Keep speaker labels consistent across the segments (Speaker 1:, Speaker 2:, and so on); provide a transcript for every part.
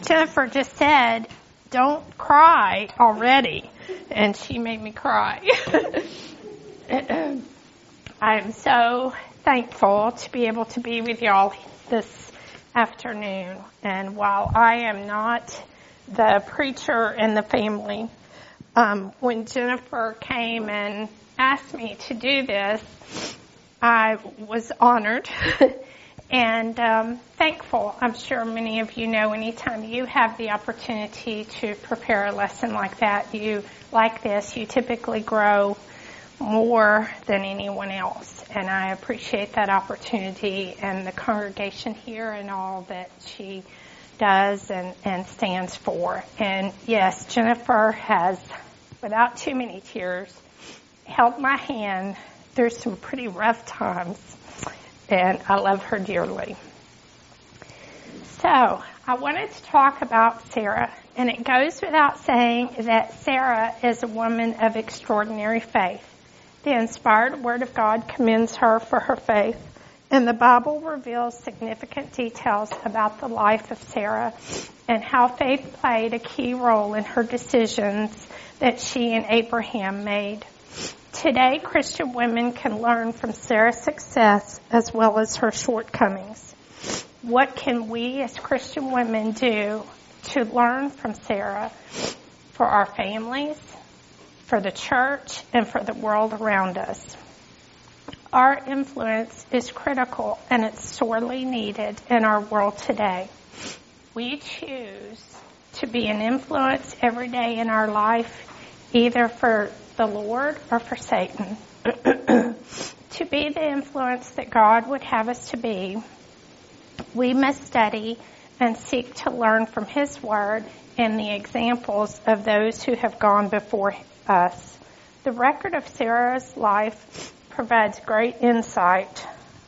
Speaker 1: Jennifer just said, don't cry already. And she made me cry. I'm so thankful to be able to be with y'all this afternoon. And while I am not the preacher in the family, when Jennifer came and asked me to do this, I was honored and thankful. I'm sure many of you know anytime you have the opportunity to prepare a lesson like that, you typically grow more than anyone else. And I appreciate that opportunity and the congregation here and all that she does and stands for. And yes, Jennifer has, without too many tears, held my hand through some pretty rough times, and I love her dearly. So, I wanted to talk about Sarah, and it goes without saying that Sarah is a woman of extraordinary faith. The inspired Word of God commends her for her faith, and the Bible reveals significant details about the life of Sarah and how faith played a key role in her decisions that she and Abraham made. Today, Christian women can learn from Sarah's success as well as her shortcomings. What can we as Christian women do to learn from Sarah for our families, for the church, and for the world around us? Our influence is critical, and it's sorely needed in our world today. We choose to be an influence every day in our life, either for the Lord or for Satan. To be the influence that God would have us to be, we must study and seek to learn from His Word and the examples of those who have gone before us. The record of Sarah's life provides great insight.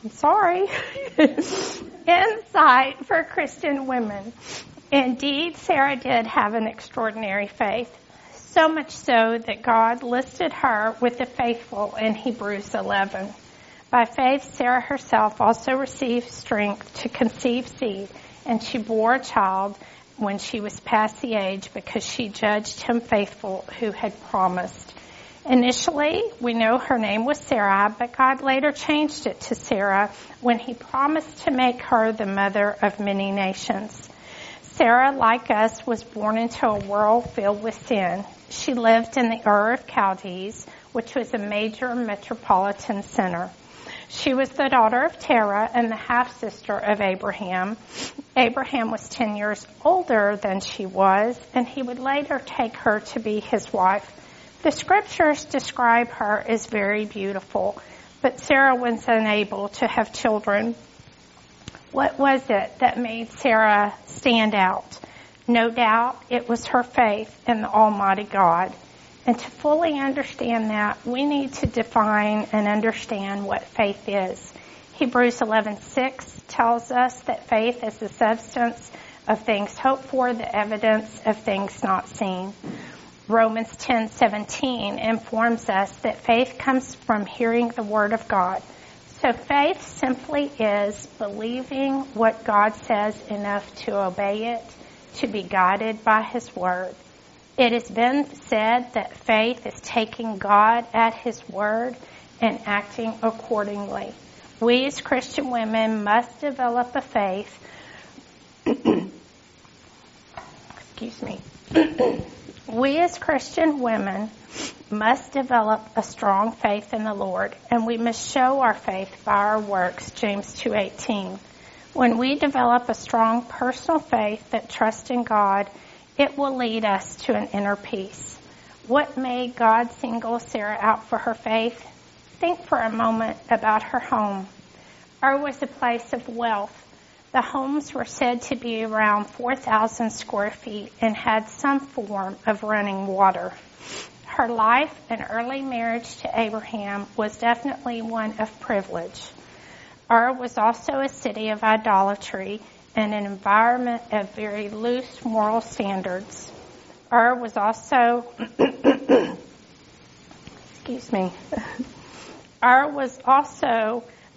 Speaker 1: Insight for Christian women. Indeed, Sarah did have an extraordinary faith. So much so that God listed her with the faithful in Hebrews 11. By faith, Sarah herself also received strength to conceive seed, and she bore a child when she was past the age because she judged him faithful who had promised. Initially, we know her name was Sarah, but God later changed it to Sarah when He promised to make her the mother of many nations. Sarah, like us, was born into a world filled with sin. She lived in the Ur of Chaldees, which was a major metropolitan center. She was the daughter of Terah and the half-sister of Abraham. Abraham was 10 years older than she was, and he would later take her to be his wife. The scriptures describe her as very beautiful, but Sarah was unable to have children. What was it that made Sarah stand out? No doubt it was her faith in the Almighty God. And to fully understand that, we need to define and understand what faith is. Hebrews 11:6 tells us that faith is the substance of things hoped for, the evidence of things not seen. Romans 10:17 informs us that faith comes from hearing the Word of God. So faith simply is believing what God says enough to obey it, to be guided by His Word. It has been said that faith is taking God at His Word and acting accordingly. We as Christian women must develop a faith We as Christian women must develop a strong faith in the Lord, and we must show our faith by our works, James 2:18. When we develop a strong personal faith that trusts in God, it will lead us to an inner peace. What made God single Sarah out for her faith? Think for a moment about her home. Ur was a place of wealth. The homes were said to be around 4,000 square feet and had some form of running water. Her life and early marriage to Abraham was definitely one of privilege. Ur was also a city of idolatry and an environment of very loose moral standards. Ur was also, Ur was also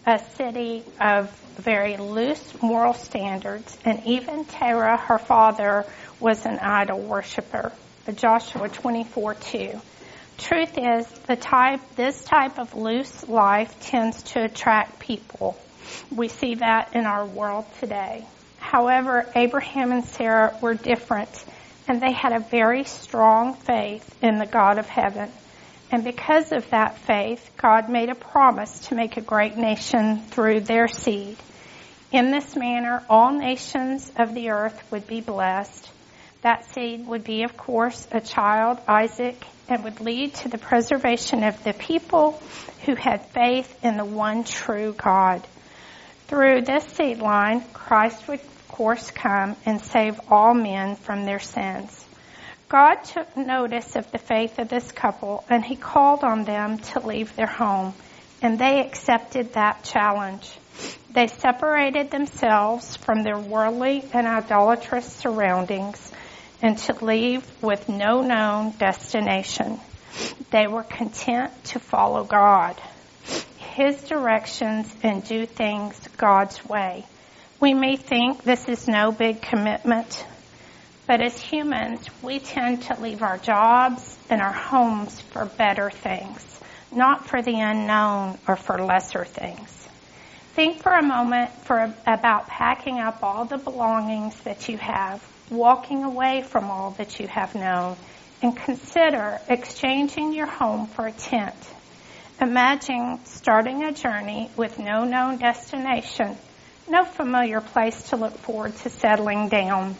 Speaker 1: a city of very loose moral standards, and even Terah, her father, was an idol worshiper. Joshua 24:2. Truth is, this type of loose life tends to attract people. We see that in our world today. However, Abraham and Sarah were different, and they had a very strong faith in the God of heaven. And because of that faith, God made a promise to make a great nation through their seed. In this manner, all nations of the earth would be blessed. That seed would be, of course, a child, Isaac, and would lead to the preservation of the people who had faith in the one true God. Through this seed line, Christ would, of course, come and save all men from their sins. God took notice of the faith of this couple, and he called on them to leave their home, and they accepted that challenge. They separated themselves from their worldly and idolatrous surroundings and to leave with no known destination. They were content to follow God, his directions, and do things God's way. We may think this is no big commitment, but as humans, we tend to leave our jobs and our homes for better things, not for the unknown or for lesser things. Think for a moment about packing up all the belongings that you have, walking away from all that you have known, and consider exchanging your home for a tent. Imagine starting a journey with no known destination, no familiar place to look forward to settling down.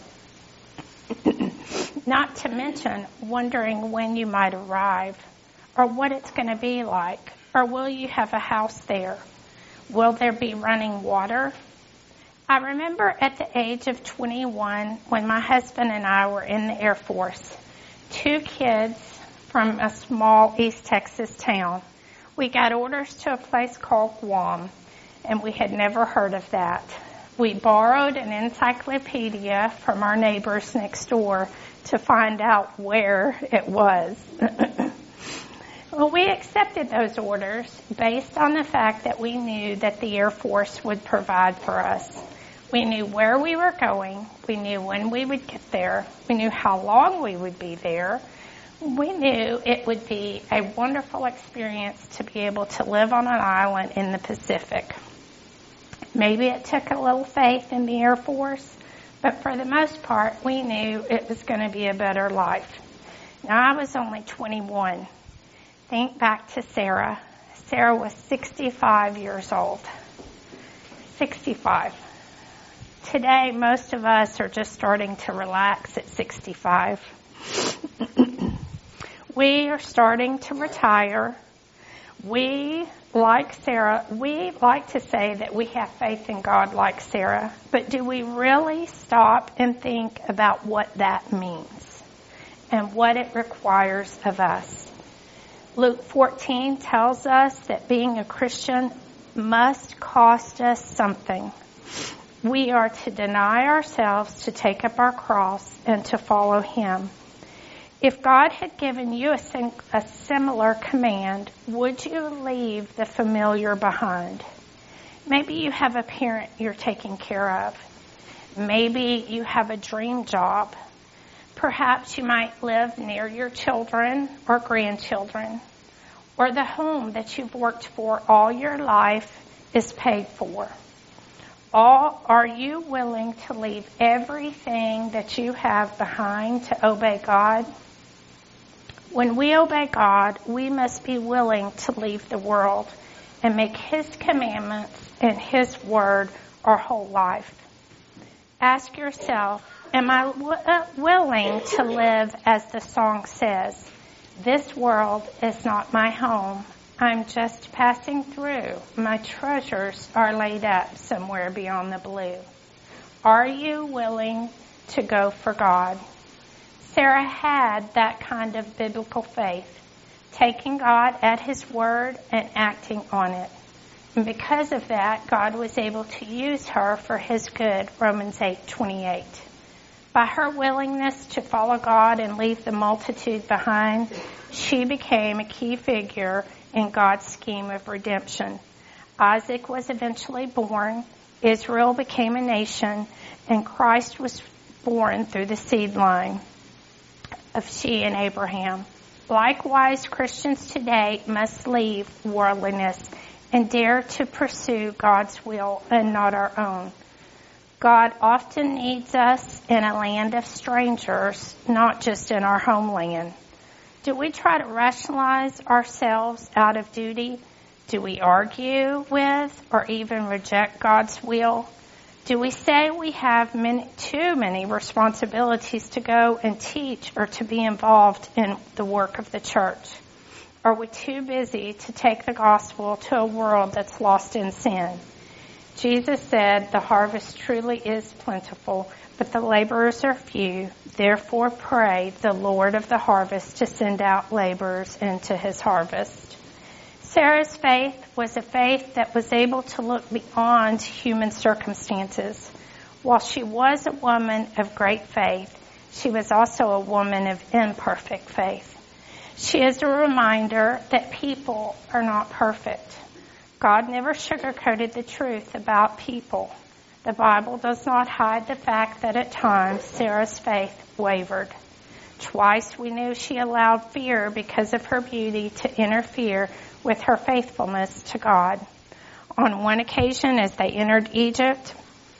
Speaker 1: Not to mention wondering when you might arrive, or what it's going to be like, or will you have a house there? Will there be running water? I remember at the age of 21 when my husband and I were in the Air Force, 2 kids from a small East Texas town. We got orders to a place called Guam, and we had never heard of that. We borrowed an encyclopedia from our neighbors next door to find out where it was. Well, we accepted those orders based on the fact that we knew that the Air Force would provide for us. We knew where we were going. We knew when we would get there. We knew how long we would be there. We knew it would be a wonderful experience to be able to live on an island in the Pacific. Maybe it took a little faith in the Air Force, but for the most part, we knew it was going to be a better life. Now, I was only 21. Think back to Sarah. Sarah was 65 years old. 65. Today, most of us are just starting to relax at 65. We are starting to retire. We, like Sarah, we like to say that we have faith in God like Sarah, but do we really stop and think about what that means and what it requires of us? Luke 14 tells us that being a Christian must cost us something. We are to deny ourselves, to take up our cross, and to follow him. If God had given you a similar command, would you leave the familiar behind? Maybe you have a parent you're taking care of. Maybe you have a dream job. Perhaps you might live near your children or grandchildren, or the home that you've worked for all your life is paid for. Are you willing to leave everything that you have behind to obey God? When we obey God, we must be willing to leave the world and make his commandments and his word our whole life. Ask yourself, am I willing to live as the song says, this world is not my home. I'm just passing through. My treasures are laid up somewhere beyond the blue. Are you willing to go for God? Sarah had that kind of biblical faith, taking God at his word and acting on it. And because of that, God was able to use her for his good, Romans 8:28. By her willingness to follow God and leave the multitude behind, she became a key figure in God's scheme of redemption. Isaac was eventually born, Israel became a nation, and Christ was born through the seed line of she and Abraham. Likewise, Christians today must leave worldliness and dare to pursue God's will and not our own. God often needs us in a land of strangers, not just in our homeland. Do we try to rationalize ourselves out of duty? Do we argue with or even reject God's will? Do we say we have too many responsibilities to go and teach or to be involved in the work of the church? Are we too busy to take the gospel to a world that's lost in sin? Jesus said, "The harvest truly is plentiful, but the laborers are few. Therefore pray the Lord of the harvest to send out laborers into his harvest." Sarah's faith was a faith that was able to look beyond human circumstances. While she was a woman of great faith, she was also a woman of imperfect faith. She is a reminder that people are not perfect. God never sugarcoated the truth about people. The Bible does not hide the fact that at times Sarah's faith wavered. Twice we knew she allowed fear because of her beauty to interfere with her faithfulness to God. On one occasion, as they entered Egypt,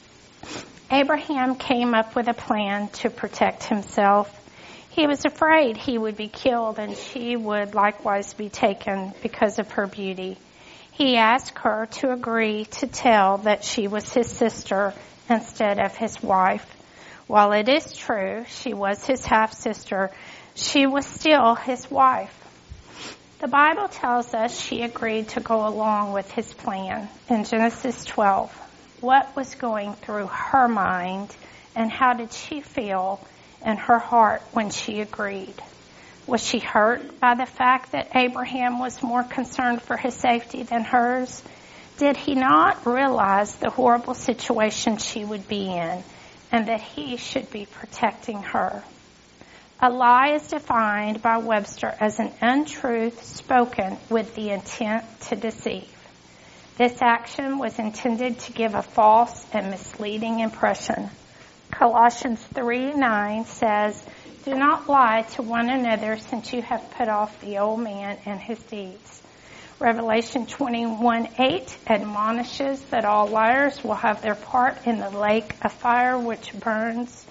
Speaker 1: Abraham came up with a plan to protect himself. He was afraid he would be killed and she would likewise be taken because of her beauty. He asked her to agree to tell that she was his sister instead of his wife. While it is true she was his half-sister, she was still his wife. The Bible tells us she agreed to go along with his plan in Genesis 12. What was going through her mind and how did she feel in her heart when she agreed? Was she hurt by the fact that Abraham was more concerned for his safety than hers? Did he not realize the horrible situation she would be in and that he should be protecting her? A lie is defined by Webster as an untruth spoken with the intent to deceive. This action was intended to give a false and misleading impression. Colossians 3:9 says, "Do not lie to one another, since you have put off the old man and his deeds." Revelation 21:8 admonishes that all liars will have their part in the lake of fire which burns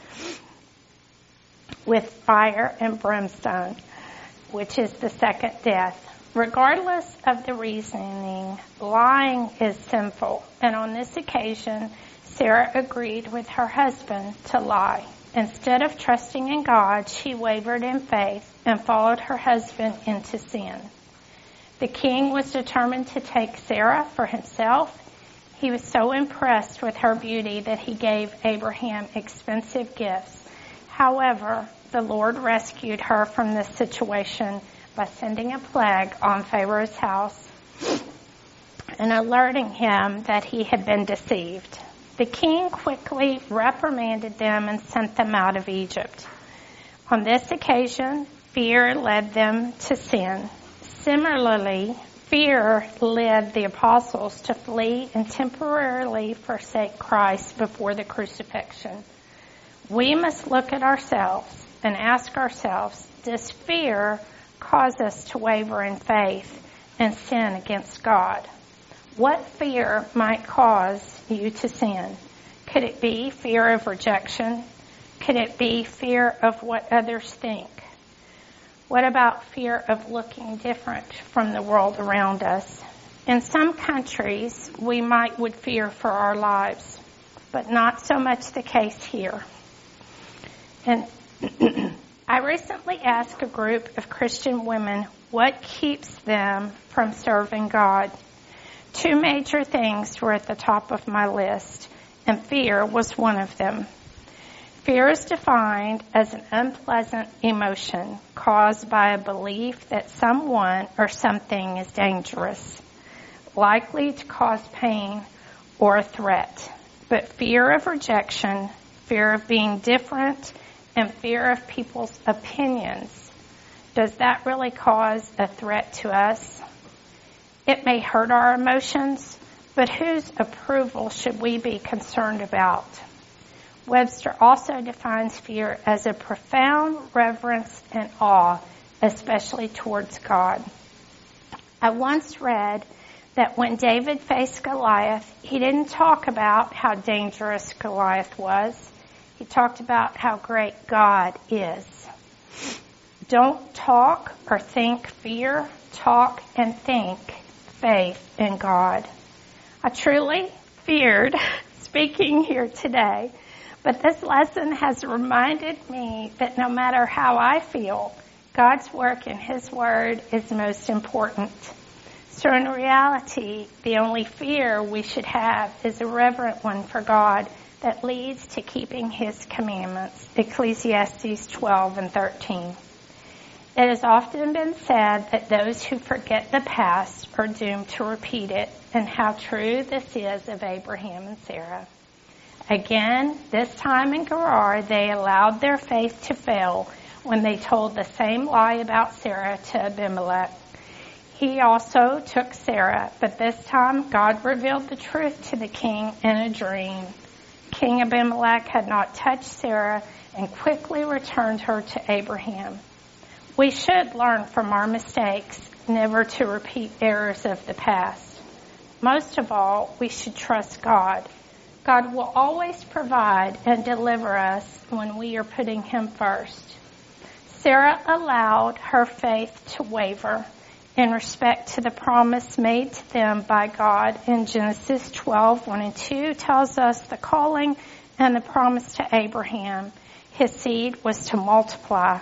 Speaker 1: with fire and brimstone, which is the second death. Regardless of the reasoning, lying is sinful, and on this occasion, Sarah agreed with her husband to lie. Instead of trusting in God, she wavered in faith and followed her husband into sin. The king was determined to take Sarah for himself. He was so impressed with her beauty that he gave Abraham expensive gifts. However, the Lord rescued her from this situation by sending a plague on Pharaoh's house and alerting him that he had been deceived. The king quickly reprimanded them and sent them out of Egypt. On this occasion, fear led them to sin. Similarly, fear led the apostles to flee and temporarily forsake Christ before the crucifixion. We must look at ourselves and ask ourselves, does fear cause us to waver in faith and sin against God? What fear might cause you to sin? Could it be fear of rejection? Could it be fear of what others think? What about fear of looking different from the world around us? In some countries, we would fear for our lives, but not so much the case here. And I recently asked a group of Christian women what keeps them from serving God. Two major things were at the top of my list, and fear was one of them. Fear is defined as an unpleasant emotion caused by a belief that someone or something is dangerous, likely to cause pain or a threat. But fear of rejection, fear of being different, and fear of people's opinions, does that really cause a threat to us? It may hurt our emotions, But whose approval should we be concerned about? Webster also defines fear as a profound reverence and awe, especially towards God. I once read that when David faced Goliath, he didn't talk about how dangerous Goliath was. He talked about how great God is. Don't talk or think fear. Talk and think faith in God. I truly feared speaking here today, but this lesson has reminded me that no matter how I feel, God's work in His Word is most important. So in reality, the only fear we should have is a reverent one for God that leads to keeping His commandments. Ecclesiastes 12 and 13. It has often been said that those who forget the past are doomed to repeat it, and how true this is of Abraham and Sarah. Again, this time in Gerar, they allowed their faith to fail when they told the same lie about Sarah to Abimelech. He also took Sarah, but this time God revealed the truth to the king in a dream. King Abimelech had not touched Sarah and quickly returned her to Abraham. We should learn from our mistakes, never to repeat errors of the past. Most of all, we should trust God. God will always provide and deliver us when we are putting Him first. Sarah allowed her faith to waver in respect to the promise made to them by God in Genesis 12, 1 and 2 tells us the calling and the promise to Abraham. His seed was to multiply.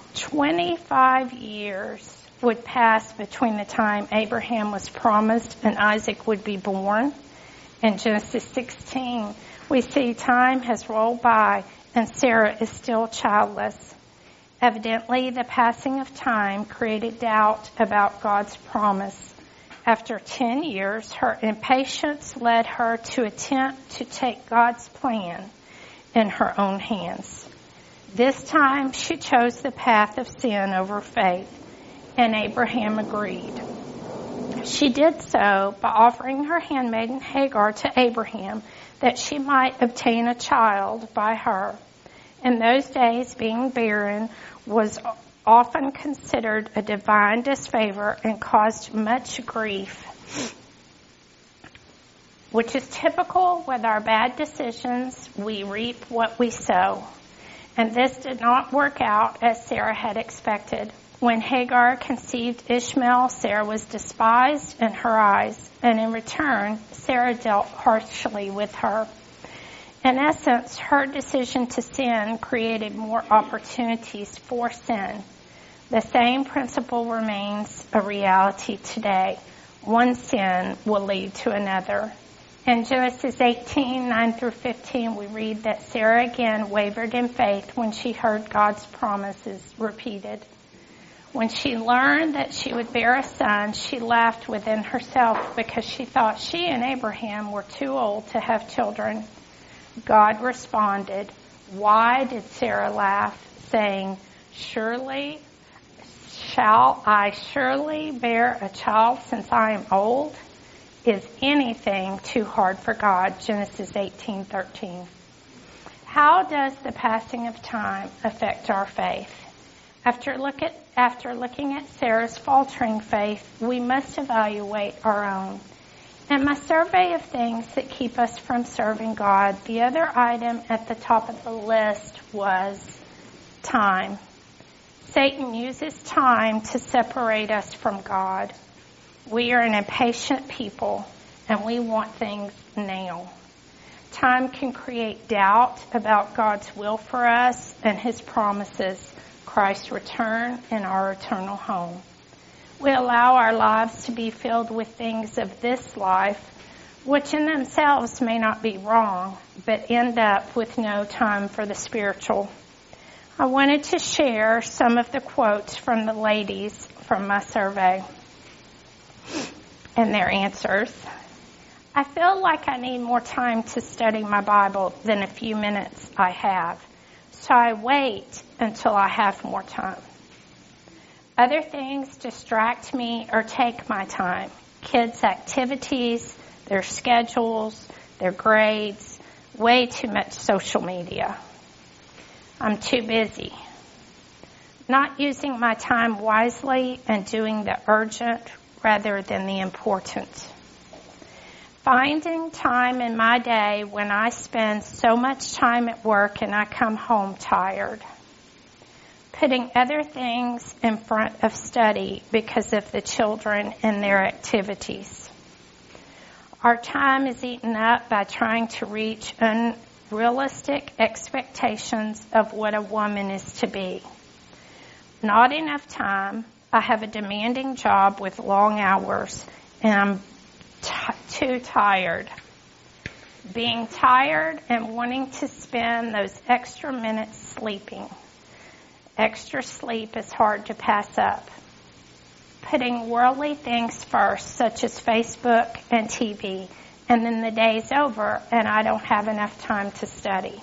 Speaker 1: 25 years would pass between the time Abraham was promised and Isaac would be born. In Genesis 16, we see time has rolled by and Sarah is still childless. Evidently, the passing of time created doubt about God's promise. After 10 years, her impatience led her to attempt to take God's plan in her own hands. This time, she chose the path of sin over faith, and Abraham agreed. She did so by offering her handmaiden Hagar to Abraham that she might obtain a child by her. In those days, being barren was often considered a divine disfavor and caused much grief, which is typical with our bad decisions. We reap what we sow. And this did not work out as Sarah had expected. When Hagar conceived Ishmael, Sarah was despised in her eyes, and in return, Sarah dealt harshly with her. In essence, her decision to sin created more opportunities for sin. The same principle remains a reality today. One sin will lead to another. In Genesis 18, 9 through 15, we read that Sarah again wavered in faith when she heard God's promises repeated. When she learned that she would bear a son, she laughed within herself because she thought she and Abraham were too old to have children. God responded, "Why did Sarah laugh?" saying, Shall I surely bear a child since I am old? Is anything too hard for God? Genesis 18:13. How does the passing of time affect our faith? After looking at Sarah's faltering faith, we must evaluate our own. In my survey of things that keep us from serving God, the other item at the top of the list was time. Satan uses time to separate us from God. We are an impatient people, and we want things now. Time can create doubt about God's will for us and His promises, Christ's return, and our eternal home. We allow our lives to be filled with things of this life, which in themselves may not be wrong, but end up with no time for the spiritual. I wanted to share some of the quotes from the ladies from my survey and their answers. I feel like I need more time to study my Bible than a few minutes I have, so I wait until I have more time. Other things distract me or take my time. Kids' activities, their schedules, their grades, way too much social media. I'm too busy. Not using my time wisely and doing the urgent rather than the important. Finding time in my day when I spend so much time at work and I come home tired. Putting other things in front of study because of the children and their activities. Our time is eaten up by trying to reach unrealistic expectations of what a woman is to be. Not enough time. I have a demanding job with long hours, and I'm too tired. Being tired and wanting to spend those extra minutes sleeping. Extra sleep is hard to pass up. Putting worldly things first, such as Facebook and TV, and then the day's over and I don't have enough time to study.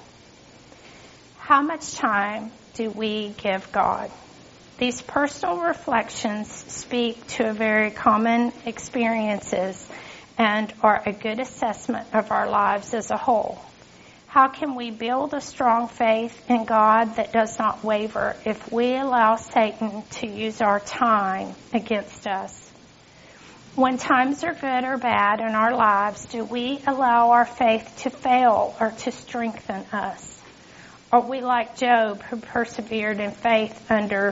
Speaker 1: How much time do we give God? These personal reflections speak to very common experiences and are a good assessment of our lives as a whole. How can we build a strong faith in God that does not waver if we allow Satan to use our time against us? When times are good or bad in our lives, do we allow our faith to fail or to strengthen us? Are we like Job, who persevered in faith under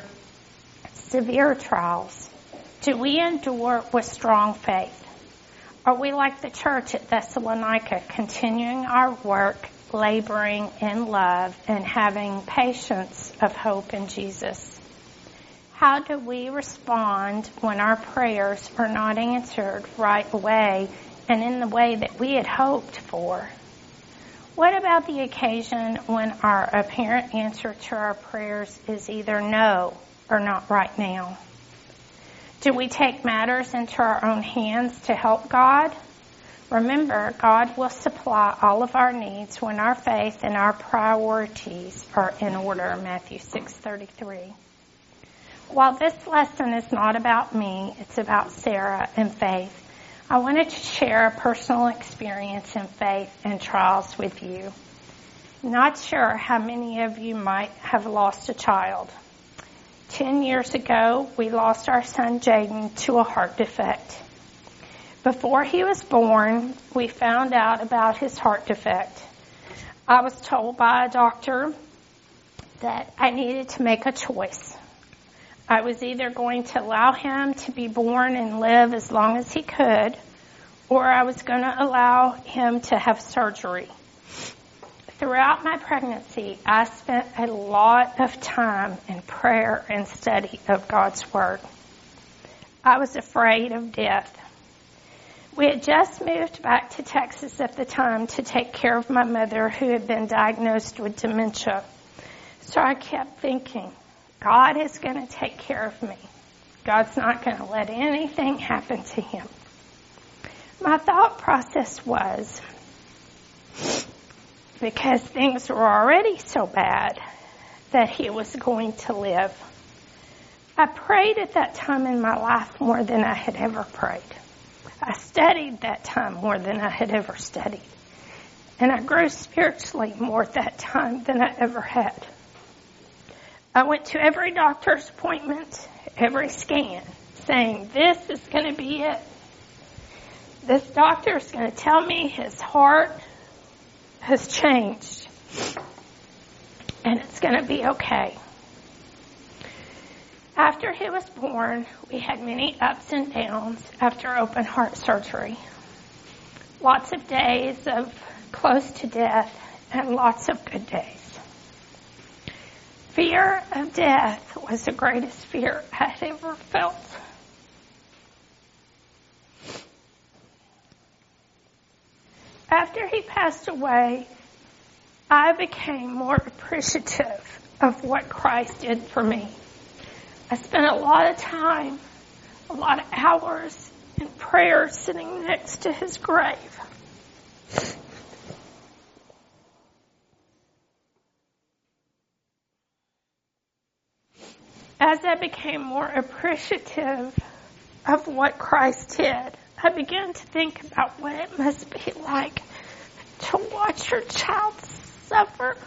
Speaker 1: severe trials? Do we endure with strong faith? Are we like the church at Thessalonica, continuing our work, laboring in love, and having patience of hope in Jesus? How do we respond when our prayers are not answered right away and in the way that we had hoped for? What about the occasion when our apparent answer to our prayers is either no or not right now? Do we take matters into our own hands to help God? Remember, God will supply all of our needs when our faith and our priorities are in order, Matthew 6:33. While this lesson is not about me, it's about Sarah and faith, I wanted to share a personal experience in faith and trials with you. Not sure how many of you might have lost a child. 10 years ago, we lost our son Jaden to a heart defect. Before he was born, we found out about his heart defect. I was told by a doctor that I needed to make a choice. I was either going to allow him to be born and live as long as he could, or I was going to allow him to have surgery. Throughout my pregnancy, I spent a lot of time in prayer and study of God's Word. I was afraid of death. We had just moved back to Texas at the time to take care of my mother, who had been diagnosed with dementia. So I kept thinking, God is going to take care of me. God's not going to let anything happen to him. My thought process was, because things were already so bad, that he was going to live. I prayed at that time in my life more than I had ever prayed. I studied that time more than I had ever studied. And I grew spiritually more at that time than I ever had. I went to every doctor's appointment, every scan, saying, this is going to be it. This doctor is going to tell me his heart has changed. And it's going to be okay. After he was born, we had many ups and downs after open heart surgery. Lots of days of close to death and lots of good days. Fear of death was the greatest fear I had ever felt. After he passed away, I became more appreciative of what Christ did for me. I spent a lot of time, a lot of hours in prayer sitting next to his grave. As I became more appreciative of what Christ did, I began to think about what it must be like to watch your child suffer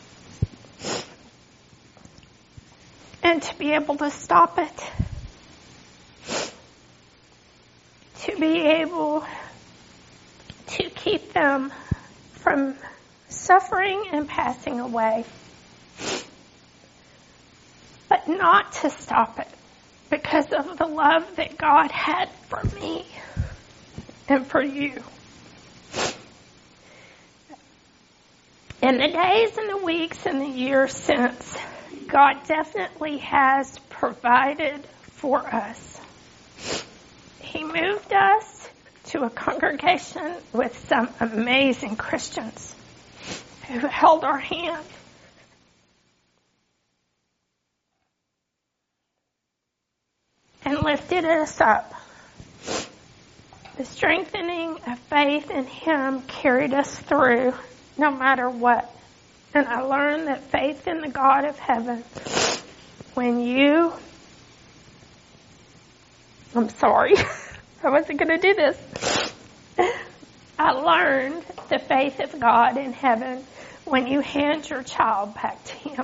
Speaker 1: and to be able to stop it. To be able to keep them from suffering and passing away. But not to stop it because of the love that God had for me and for you. In the days and the weeks and the years since, God definitely has provided for us. He moved us to a congregation with some amazing Christians who held our hand. And lifted us up. The strengthening of faith in Him carried us through no matter what. And I learned that faith in the God of heaven, I'm sorry, I wasn't going to do this. I learned the faith of God in heaven when you hand your child back to Him.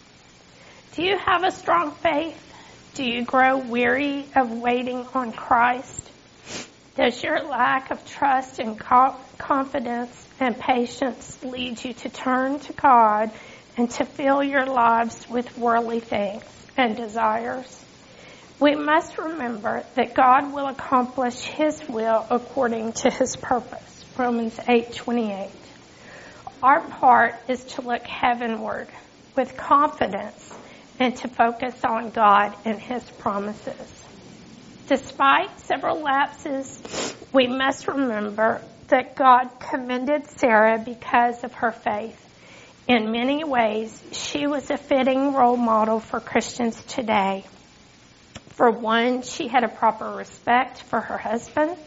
Speaker 1: Do you have a strong faith? Do you grow weary of waiting on Christ? Does your lack of trust and confidence and patience lead you to turn to God and to fill your lives with worldly things and desires? We must remember that God will accomplish His will according to His purpose. Romans 8:28. Our part is to look heavenward with confidence and to focus on God and His promises. Despite several lapses, we must remember that God commended Sarah because of her faith. In many ways, she was a fitting role model for Christians today. For one, she had a proper respect for her husband.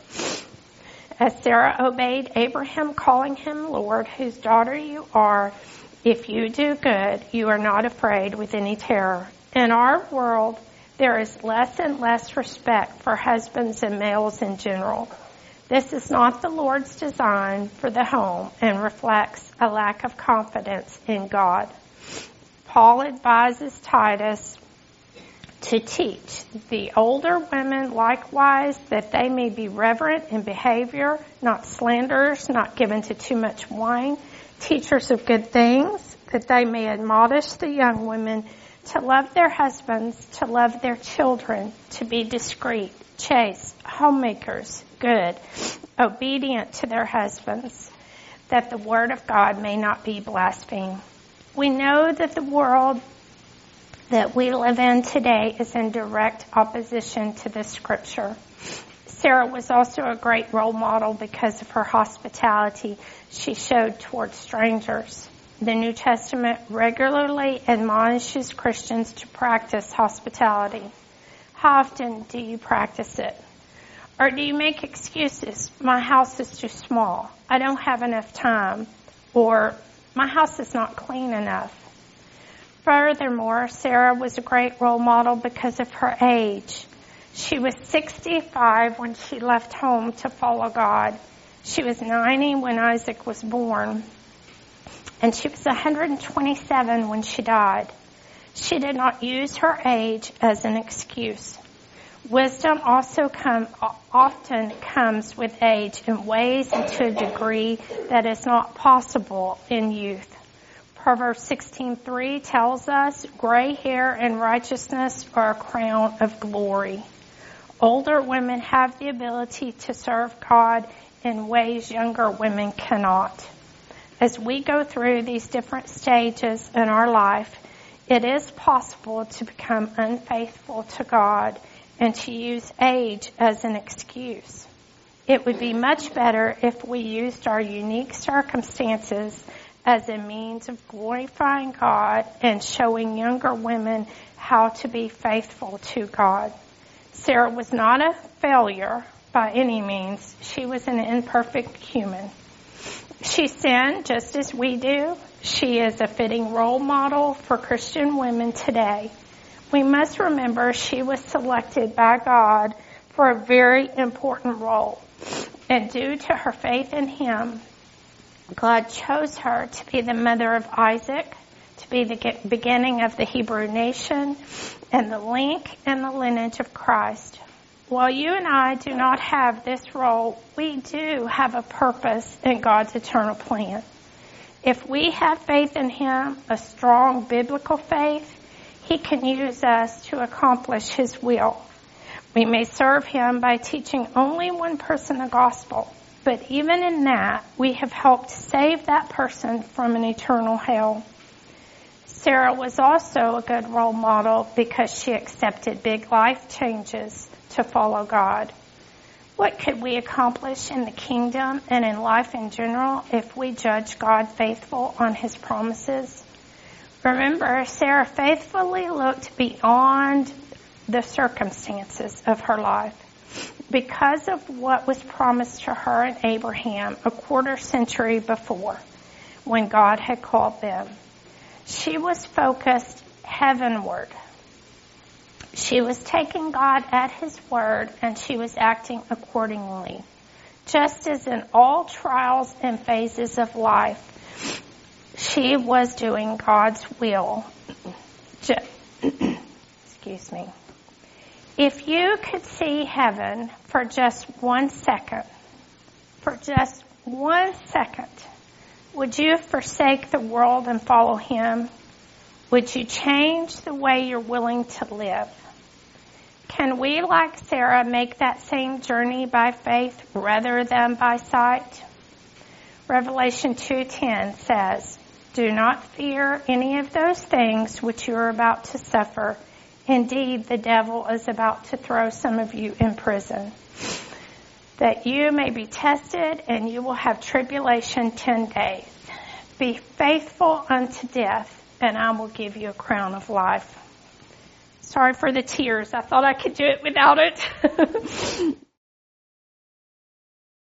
Speaker 1: As Sarah obeyed Abraham, calling him Lord, whose daughter you are, if you do good, you are not afraid with any terror. In our world, there is less and less respect for husbands and males in general. This is not the Lord's design for the home and reflects a lack of confidence in God. Paul advises Titus to teach the older women likewise that they may be reverent in behavior, not slanderers, not given to too much wine, teachers of good things, that they may admonish the young women to love their husbands, to love their children, to be discreet, chaste, homemakers, good, obedient to their husbands, that the word of God may not be blasphemed. We know that the world that we live in today is in direct opposition to this scripture. Sarah was also a great role model because of her hospitality she showed towards strangers. The New Testament regularly admonishes Christians to practice hospitality. How often do you practice it? Or do you make excuses? My house is too small. I don't have enough time. Or my house is not clean enough. Furthermore, Sarah was a great role model because of her age. She was 65 when she left home to follow God. She was 90 when Isaac was born. And she was 127 when she died. She did not use her age as an excuse. Wisdom also often comes with age in ways and to a degree that is not possible in youth. Proverbs 16:3 tells us, gray hair and righteousness are a crown of glory. Older women have the ability to serve God in ways younger women cannot. As we go through these different stages in our life, it is possible to become unfaithful to God and to use age as an excuse. It would be much better if we used our unique circumstances as a means of glorifying God and showing younger women how to be faithful to God. Sarah was not a failure by any means. She was an imperfect human. She sinned just as we do. She is a fitting role model for Christian women today. We must remember she was selected by God for a very important role. And due to her faith in him, God chose her to be the mother of Isaac, to be the beginning of the Hebrew nation, and the link and the lineage of Christ. While you and I do not have this role, we do have a purpose in God's eternal plan. If we have faith in him, a strong biblical faith, he can use us to accomplish his will. We may serve him by teaching only one person the gospel, but even in that, we have helped save that person from an eternal hell. Sarah was also a good role model because she accepted big life changes to follow God. What could we accomplish in the kingdom and in life in general if we judge God faithful on his promises? Remember, Sarah faithfully looked beyond the circumstances of her life because of what was promised to her and Abraham a quarter century before when God had called them. She was focused heavenward. She was taking God at his word, and she was acting accordingly. Just as in all trials and phases of life, she was doing God's will. Excuse me. If you could see heaven for just 1 second, would you forsake the world and follow him? Would you change the way you're willing to live? Can we, like Sarah, make that same journey by faith rather than by sight? Revelation 2:10 says, "Do not fear any of those things which you are about to suffer. Indeed, the devil is about to throw some of you in prison, that you may be tested, and you will have tribulation 10 days. Be faithful unto death, and I will give you a crown of life." Sorry for the tears. I thought I could do it without it.